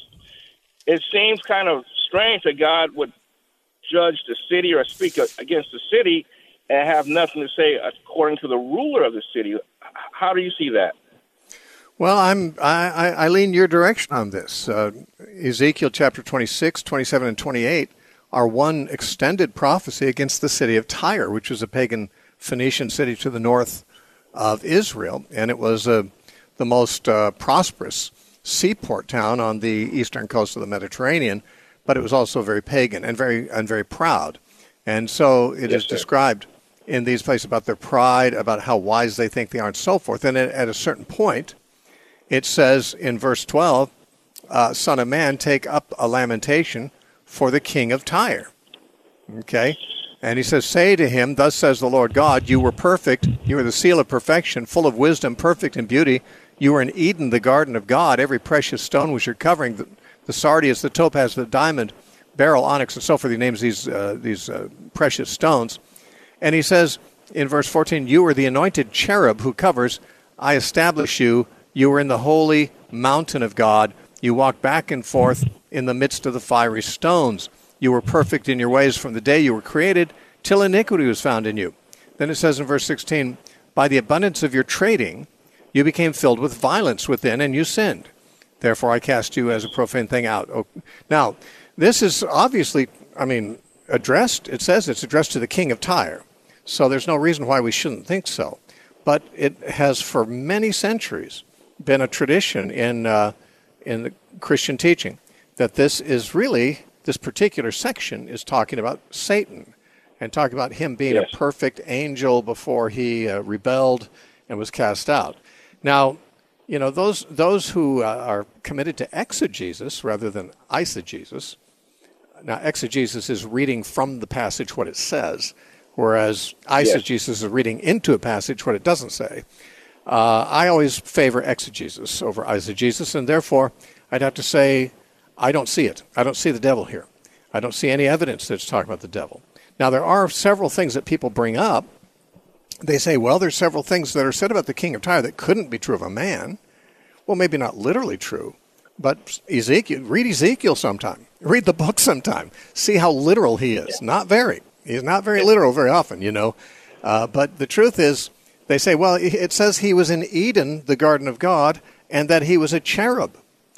it seems kind of strange that God would judge the city or speak against the city and have nothing to say according to the ruler of the city. How do you see that? Well, I'm, I, I, I lean your direction on this. Uh, Ezekiel chapter twenty-six, twenty-seven, and twenty-eight are one extended prophecy against the city of Tyre, which was a pagan Phoenician city to the north of Israel, and it was uh, the most uh, prosperous seaport town on the eastern coast of the Mediterranean, but it was also very pagan and very and very proud. And so it Yes, is sir. described in these places about their pride, about how wise they think they are, and so forth. And at, at a certain point, it says in verse twelve, uh, Son of man, take up a lamentation for the king of Tyre. Okay? And he says, say to him, thus says the Lord God, you were perfect, you were the seal of perfection, full of wisdom, perfect in beauty. You were in Eden, the garden of God. Every precious stone was your covering, the, the sardius, the topaz, the diamond, beryl, onyx, and so forth. He names these, uh, these uh, precious stones. And he says in verse fourteen, you were the anointed cherub who covers. I establish you. You were in the holy mountain of God. You walked back and forth in the midst of the fiery stones. You were perfect in your ways from the day you were created till iniquity was found in you. Then it says in verse sixteen, by the abundance of your trading, you became filled with violence within, and you sinned. Therefore I cast you as a profane thing out. Oh, now, this is obviously, I mean, addressed, it says it's addressed to the king of Tyre. So there's no reason why we shouldn't think so. But it has for many centuries been a tradition in uh, in the Christian teaching that this is really, this particular section is talking about Satan and talking about him being Yes. a perfect angel before he uh, rebelled and was cast out. Now, you know, those those who uh, are committed to exegesis rather than eisegesis. Now, exegesis is reading from the passage what it says, whereas eisegesis is reading into a passage what it doesn't say. Uh, I always favor exegesis over eisegesis, and therefore I'd have to say I don't see it. I don't see the devil here. I don't see any evidence that's talking about the devil. Now, there are several things that people bring up. They say, well, there's several things that are said about the king of Tyre that couldn't be true of a man. Well, maybe not literally true, but Ezekiel, read Ezekiel sometime. Read the book sometime. See how literal he is. Not very. He's not very literal very often, you know. Uh, but the truth is, they say, well, it says he was in Eden, the garden of God, and that he was a cherub.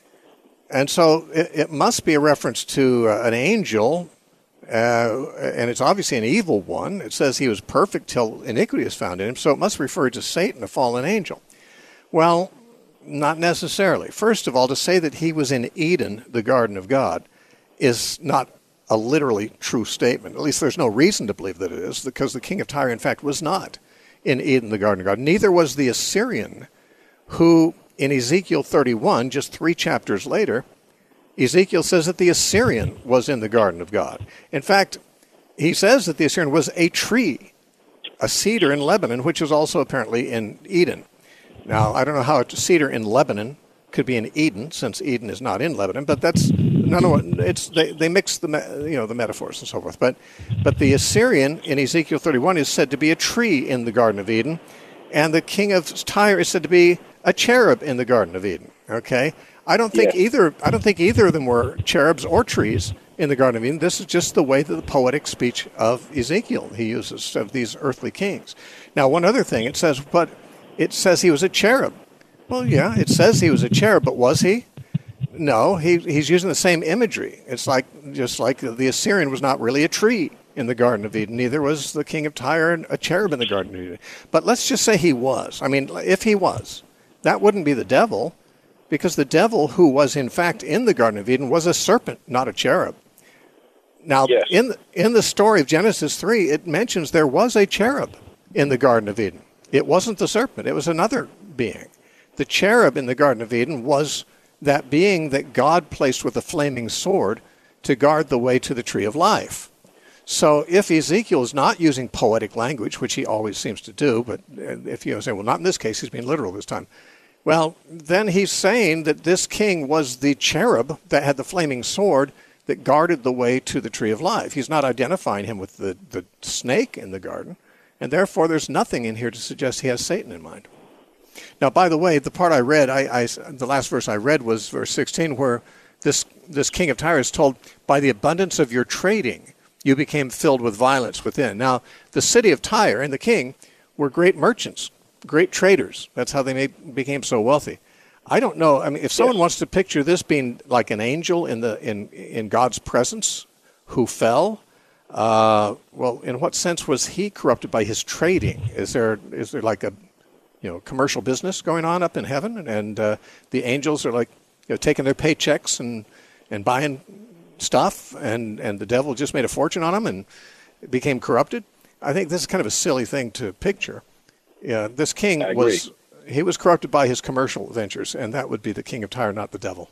And so it, it must be a reference to uh, an angel, uh, and it's obviously an evil one. It says he was perfect till iniquity is found in him, so it must refer to Satan, a fallen angel. Well, not necessarily. First of all, to say that he was in Eden, the garden of God, is not a literally true statement. At least there's no reason to believe that it is, because the king of Tyre, in fact, was not in Eden, the garden of God. Neither was the Assyrian, who in Ezekiel thirty-one, just three chapters later, Ezekiel says that the Assyrian was in the garden of God. In fact, he says that the Assyrian was a tree, a cedar in Lebanon, which is also apparently in Eden. Now, I don't know how a cedar in Lebanon could be in Eden, since Eden is not in Lebanon, but that's no, no. It's they, they mix the you know the metaphors and so forth. But but the Assyrian in Ezekiel thirty-one is said to be a tree in the Garden of Eden, and the king of Tyre is said to be a cherub in the Garden of Eden. Okay, I don't think Yeah. either. I don't think either of them were cherubs or trees in the Garden of Eden. This is just the way that the poetic speech of Ezekiel he uses of these earthly kings. Now, one other thing, it says, but it says he was a cherub. Well, yeah, it says he was a cherub, but was he? No, he, he's using the same imagery. It's like just like the Assyrian was not really a tree in the Garden of Eden. Neither was the king of Tyre a cherub in the Garden of Eden. But let's just say he was. I mean, if he was, that wouldn't be the devil, because the devil, who was in fact in the Garden of Eden, was a serpent, not a cherub. Now, Yes. in the, in the story of Genesis three, it mentions there was a cherub in the Garden of Eden. It wasn't the serpent. It was another being. The cherub in the Garden of Eden was that being that God placed with a flaming sword to guard the way to the tree of life. So if Ezekiel is not using poetic language, which he always seems to do, but if you say, well, not in this case, he's being literal this time, well, then he's saying that this king was the cherub that had the flaming sword that guarded the way to the tree of life. He's not identifying him with the, the snake in the garden, and therefore there's nothing in here to suggest he has Satan in mind. Now, by the way, the part I read, I, I, the last verse I read was verse sixteen, where this, this king of Tyre is told, by the abundance of your trading, you became filled with violence within. Now, the city of Tyre and the king were great merchants, great traders. That's how they made, became so wealthy. I don't know. I mean, if someone wants to picture this being like an angel in the in, in God's presence who fell, uh, well, in what sense was he corrupted by his trading? Is there is there like a you know commercial business going on up in heaven, and, and uh, the angels are like you know taking their paychecks and and buying stuff, and, and the devil just made a fortune on them and became corrupted? I think this is kind of a silly thing to picture. Yeah, this king was he was corrupted by his commercial ventures, and that would be the king of Tyre, not the devil.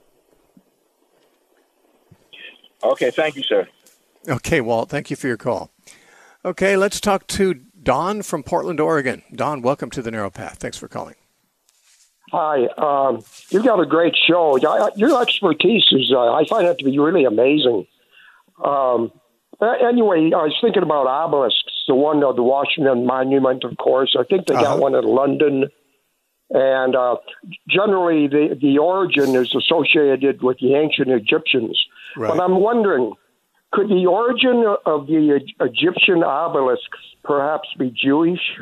Okay, thank you, sir. Okay, Walt, thank you for your call. Okay, let's talk to Don from Portland, Oregon. Don, welcome to the Narrow Path. Thanks for calling. Hi, um, you've got a great show. Your expertise is, uh, I find it to be really amazing. Um, anyway, I was thinking about obelisks, the one of the Washington Monument, of course. I think they got uh-huh. one in London. And uh, generally, the, the origin is associated with the ancient Egyptians. Right. But I'm wondering, could the origin of the Egyptian obelisks perhaps be Jewish?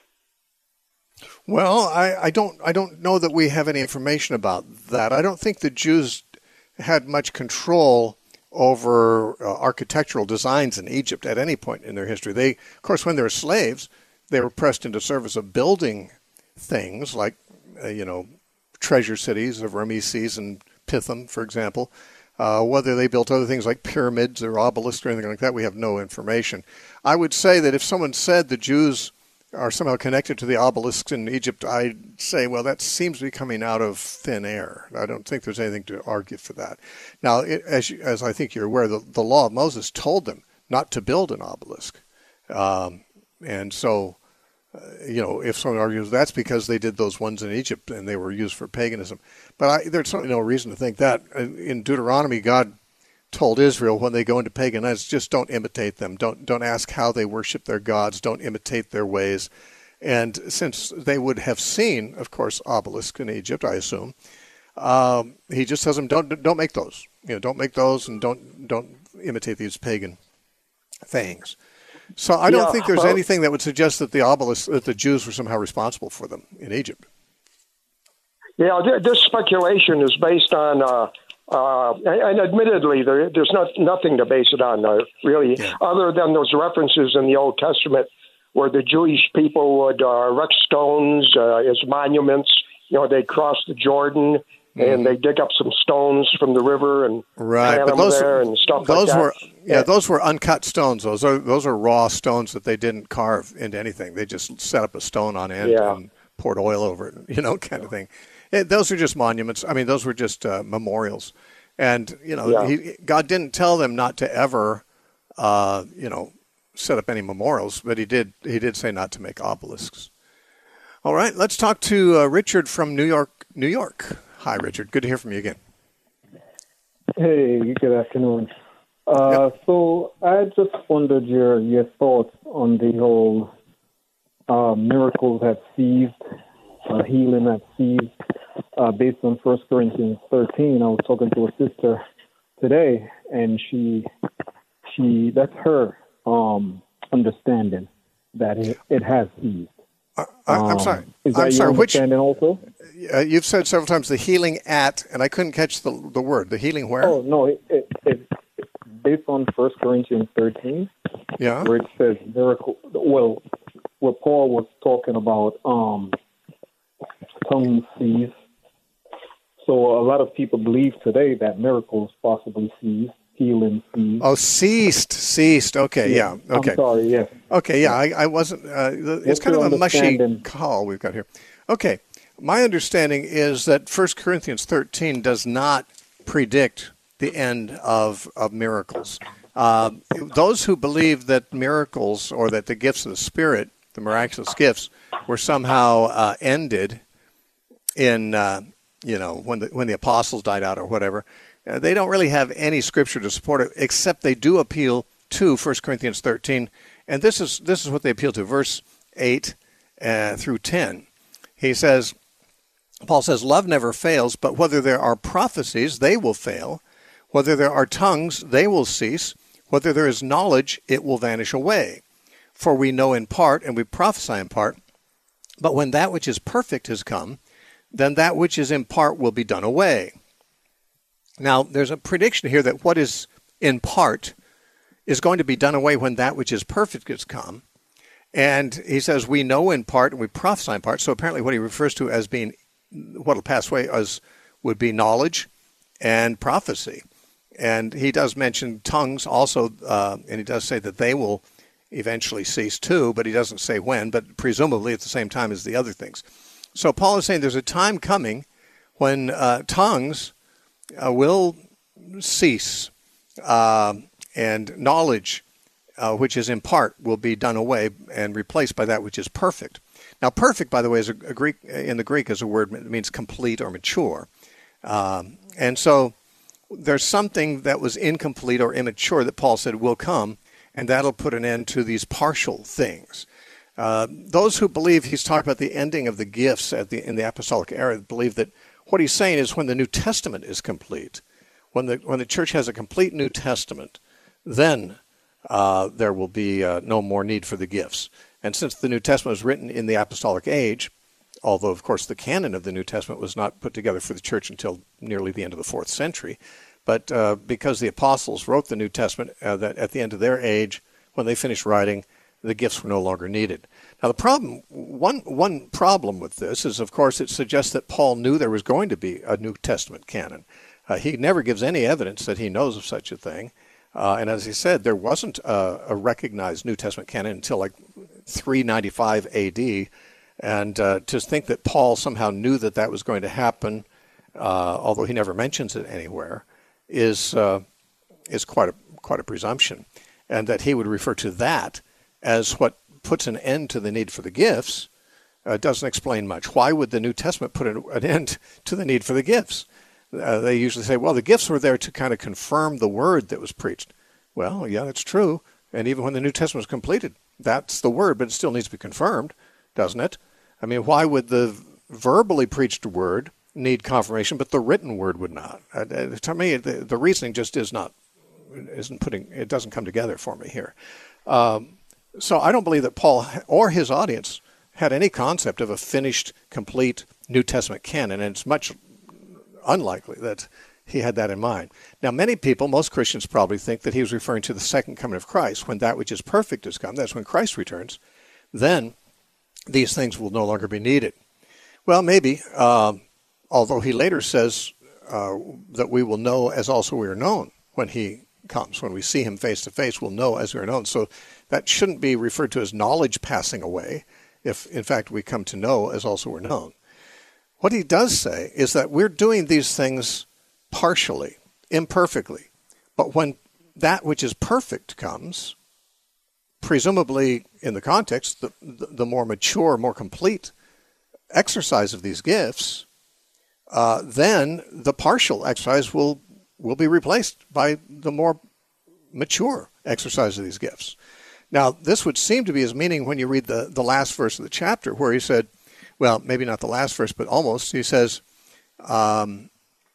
Well, I, I don't I don't know that we have any information about that. I don't think the Jews had much control over uh, architectural designs in Egypt at any point in their history. They, of course, when they were slaves, they were pressed into service of building things like, uh, you know, treasure cities of Ramesses and Pithom, for example. Uh, whether they built other things like pyramids or obelisks or anything like that, we have no information. I would say that if someone said the Jews are somehow connected to the obelisks in Egypt, I'd say, well, that seems to be coming out of thin air. I don't think there's anything to argue for that. Now, it, as you, as I think you're aware, the, the law of Moses told them not to build an obelisk. Um, and so, uh, you know, if someone argues that's because they did those ones in Egypt and they were used for paganism. But I, there's certainly no reason to think that. In Deuteronomy, God told Israel when they go into pagan lands, just don't imitate them. Don't don't ask how they worship their gods. Don't imitate their ways. And since they would have seen, of course, obelisks in Egypt, I assume, um, he just tells them don't don't make those. You know, don't make those, and don't don't imitate these pagan things. So I don't yeah, think there's well, anything that would suggest that the obelisks, that the Jews were somehow responsible for them in Egypt. Yeah, this speculation is based on. Uh, Uh, and admittedly, there, there's not nothing to base it on, uh, really, yeah. other than those references in the Old Testament where the Jewish people would uh, erect stones uh, as monuments. You know, they'd cross the Jordan mm-hmm. and they'd dig up some stones from the river and right. plant but them those, there and stuff those like were, that. Yeah, yeah, those were uncut stones. Those are those are raw stones that they didn't carve into anything. They just set up a stone on end yeah. and poured oil over it, you know, kind of thing. It, those are just monuments. I mean, those were just uh, memorials. And, you know, yeah. he, God didn't tell them not to ever, uh, you know, set up any memorials, but he did he did say not to make obelisks. All right, let's talk to uh, Richard from New York, New York. Hi, Richard. Good to hear from you again. Hey, good afternoon. Uh, yep. So I just wondered your, your thoughts on the whole uh, miracles have ceased, uh, healing have ceased. Uh, based on First Corinthians thirteen, I was talking to a sister today, and she, she that's her um, understanding that it, it has ceased. Uh, I'm um, sorry. Is that I'm your sorry. understanding Which, also? Uh, you've said several times the healing at, and I couldn't catch the the word. The healing where? Oh no, it, it, it, based on First Corinthians thirteen, yeah, where it says miracle. Well, where Paul was talking about um, tongue cease. So a lot of people believe today that miracles possibly ceased, healing ceased. Oh, ceased, ceased. Okay, yeah. yeah. Okay. I'm sorry, yes. Okay, yeah, I, I wasn't, uh, it's What's kind of a mushy understanding? call we've got here. Okay, my understanding is that First Corinthians thirteen does not predict the end of, of miracles. Uh, those who believe that miracles or that the gifts of the Spirit, the miraculous gifts, were somehow uh, ended in, uh, you know, when the, when the apostles died out or whatever, uh, they don't really have any scripture to support it, except they do appeal to First Corinthians thirteen. And this is this is what they appeal to, verse eight uh, through ten. He says, Paul says, love never fails, but whether there are prophecies, they will fail. Whether there are tongues, they will cease. Whether there is knowledge, it will vanish away. For we know in part, and we prophesy in part. But when that which is perfect has come, then that which is in part will be done away. Now, there's a prediction here that what is in part is going to be done away when that which is perfect has come. And he says, we know in part, and we prophesy in part. So apparently what he refers to as being, what will pass away as would be knowledge and prophecy. And he does mention tongues also, uh, and he does say that they will eventually cease too, but he doesn't say when, but presumably at the same time as the other things. So Paul is saying there's a time coming when uh, tongues uh, will cease, uh, and knowledge, uh, which is in part, will be done away and replaced by that which is perfect. Now, perfect, by the way, is a, a Greek in the Greek is a word that means complete or mature, um, and so there's something that was incomplete or immature that Paul said will come, and that'll put an end to these partial things. Uh, those who believe he's talking about the ending of the gifts at the, in the apostolic era believe that what he's saying is when the New Testament is complete, when the when the church has a complete New Testament, then uh, there will be uh, no more need for the gifts. And since the New Testament was written in the apostolic age, although, of course, the canon of the New Testament was not put together for the church until nearly the end of the fourth century, but uh, because the apostles wrote the New Testament, uh, that at the end of their age, when they finished writing, the gifts were no longer needed. Now, the problem, one one problem with this is, of course, it suggests that Paul knew there was going to be a New Testament canon. Uh, he never gives any evidence that he knows of such a thing. Uh, and as he said, there wasn't a, a recognized New Testament canon until like three ninety-five A D. And uh, to think that Paul somehow knew that that was going to happen, uh, although he never mentions it anywhere, is uh, is quite a quite a presumption. And that he would refer to that as what puts an end to the need for the gifts uh, doesn't explain much. Why would the New Testament put an, an end to the need for the gifts? Uh, they usually say, well, the gifts were there to kind of confirm the word that was preached. Well, yeah, that's true. And even when the New Testament was completed, that's the word, but it still needs to be confirmed, doesn't it? I mean, why would the verbally preached word need confirmation, but the written word would not? Uh, to me, the, the reasoning just is not, isn't putting, it doesn't come together for me here. Um, so I don't believe that Paul or his audience had any concept of a finished, complete New Testament canon, and it's much unlikely that he had that in mind. Now, many people, most Christians probably think that he was referring to the second coming of Christ, when that which is perfect has come. That's when Christ returns. Then these things will no longer be needed. Well, maybe, uh, although he later says uh, that we will know as also we are known when he comes. When we see him face to face, we'll know as we are known. So that shouldn't be referred to as knowledge passing away, if in fact we come to know as also we're known. What he does say is that we're doing these things partially, imperfectly. But when that which is perfect comes, presumably in the context, the, the, the more mature, more complete exercise of these gifts, uh, then the partial exercise will, will be replaced by the more mature exercise of these gifts. Now, this would seem to be his meaning when you read the, the last verse of the chapter, where he said, well, maybe not the last verse, but almost. He says, um,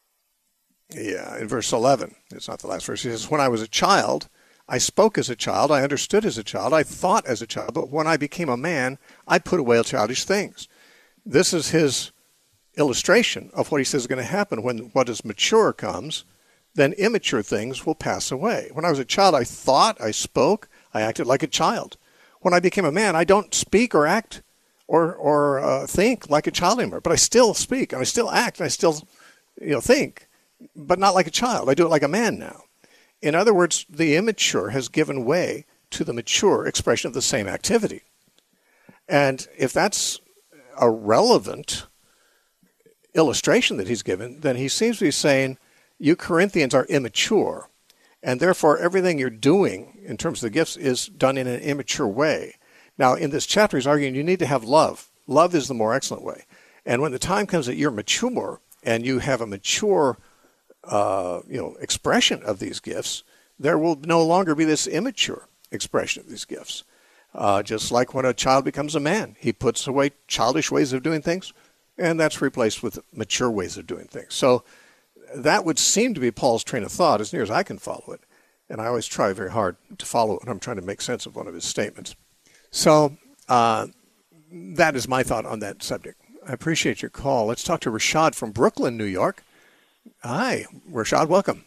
yeah, in verse eleven, it's not the last verse. He says, when I was a child, I spoke as a child, I understood as a child, I thought as a child, but when I became a man, I put away childish things. This is his illustration of what he says is going to happen when what is mature comes, then immature things will pass away. When I was a child, I thought, I spoke, I acted like a child. When I became a man, I don't speak or act or or uh, think like a child anymore, but I still speak and I still act and I still you know, think, but not like a child. I do it like a man now. In other words, the immature has given way to the mature expression of the same activity. And if that's a relevant illustration that he's given, then he seems to be saying, you Corinthians are immature, and therefore everything you're doing in terms of the gifts is done in an immature way. Now, in this chapter, he's arguing you need to have love. Love is the more excellent way. And when the time comes that you're mature and you have a mature uh, you know, expression of these gifts, there will no longer be this immature expression of these gifts. Uh, just like when a child becomes a man, he puts away childish ways of doing things, and that's replaced with mature ways of doing things. So that would seem to be Paul's train of thought as near as I can follow it. And I always try very hard to follow it when I'm trying to make sense of one of his statements. So uh, that is my thought on that subject. I appreciate your call. Let's talk to Rashad from Brooklyn, New York. Hi, Rashad, welcome.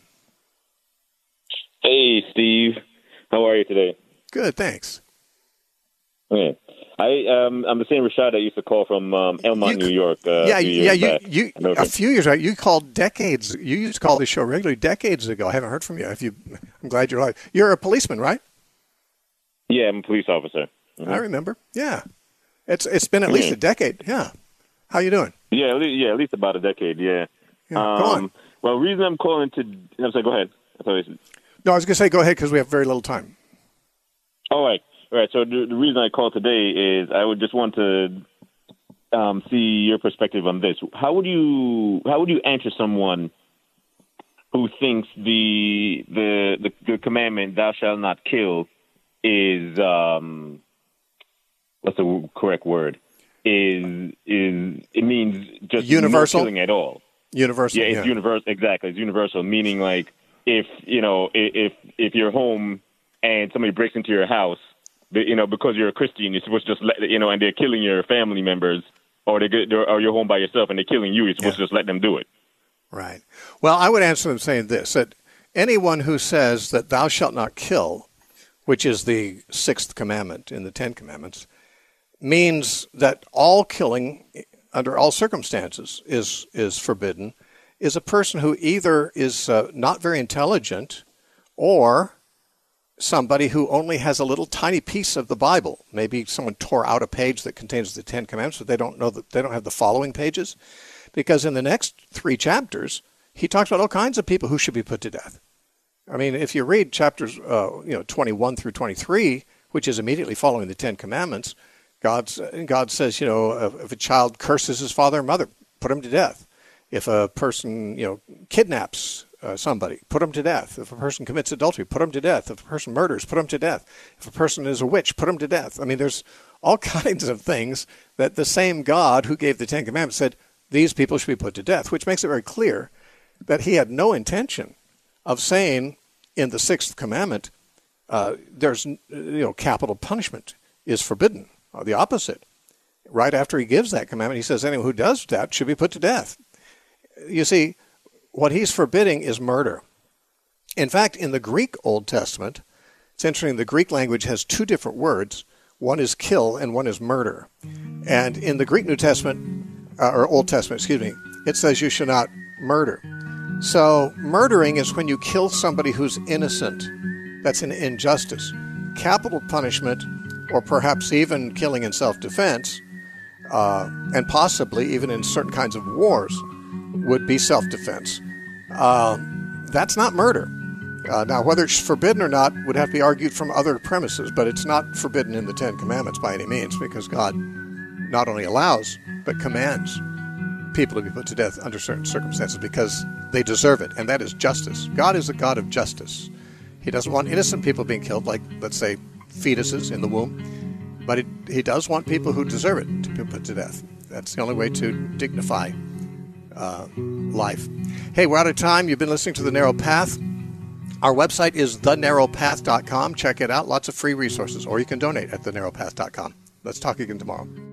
Hey, Steve. How are you today? Good, thanks. Okay. I, um, I'm the same Rashad I used to call from um, Elmont, you, New York. Uh, yeah, a few years yeah. back. You, you a few years ago. You called decades. You used to call this show regularly decades ago. I haven't heard from you. If you, I'm glad you're alive. You're a policeman, right? Yeah, I'm a police officer. Mm-hmm. I remember. Yeah, it's it's been at mm-hmm. least a decade. Yeah. How you doing? Yeah, yeah, at least about a decade. Yeah. yeah um, go on. Well, the reason I'm calling to, I'm sorry. Go ahead. I thought you... No, I was going to say go ahead because we have very little time. All right. All right. So the, the reason I called today is I would just want to um, see your perspective on this. How would you how would you answer someone who thinks the the the, the commandment "Thou shalt not kill" is um, what's the correct word? Is is it means just universal no killing at all? Universal. Yeah, it's yeah. universal. Exactly, it's universal. Meaning, like if you know if if you're home and somebody breaks into your house, you know, because you're a Christian, you're supposed to just let you know, and they're killing your family members, or they get, or you're home by yourself and they're killing you. You're supposed yeah. to just let them do it. Right. Well, I would answer them saying this: that anyone who says that "Thou shalt not kill," which is the sixth commandment in the Ten Commandments, means that all killing under all circumstances is is forbidden, is a person who either is uh, not very intelligent or somebody who only has a little tiny piece of the Bible. Maybe someone tore out a page that contains the Ten Commandments, but they don't know that they don't have the following pages, because in the next three chapters he talks about all kinds of people who should be put to death. I mean, if you read chapters uh, you know twenty-one through twenty-three, which is immediately following the Ten Commandments, God's, God says, you know, if a child curses his father and mother, put him to death. If a person, you know, kidnaps uh, somebody, put him to death. If a person commits adultery, put him to death. If a person murders, put him to death. If a person is a witch, put him to death. I mean, there's all kinds of things that the same God who gave the Ten Commandments said, these people should be put to death, which makes it very clear that he had no intention of saying in the sixth commandment, uh, there's, you know, capital punishment is forbidden. Or the opposite. Right after he gives that commandment, he says anyone who does that should be put to death. You see, what he's forbidding is murder. In fact, in the Greek Old Testament, it's interesting, the Greek language has two different words. One is kill and one is murder. And in the Greek New Testament, uh, or Old Testament, excuse me, it says you should not murder. So murdering is when you kill somebody who's innocent. That's an injustice. Capital punishment, or perhaps even killing in self-defense, uh, and possibly even in certain kinds of wars, would be self-defense. Uh, that's not murder. Uh, now, whether it's forbidden or not would have to be argued from other premises, but it's not forbidden in the Ten Commandments by any means, because God not only allows, but commands people to be put to death under certain circumstances because they deserve it, and that is justice. God is a God of justice. He doesn't want innocent people being killed, like, let's say, fetuses in the womb, but it, he does want people who deserve it to be put to death. That's the only way to dignify uh, life. Hey, we're out of time. You've been listening to The Narrow Path. Our website is the narrow path dot com. Check it out. Lots of free resources, or you can donate at the narrow path dot com. Let's talk again tomorrow.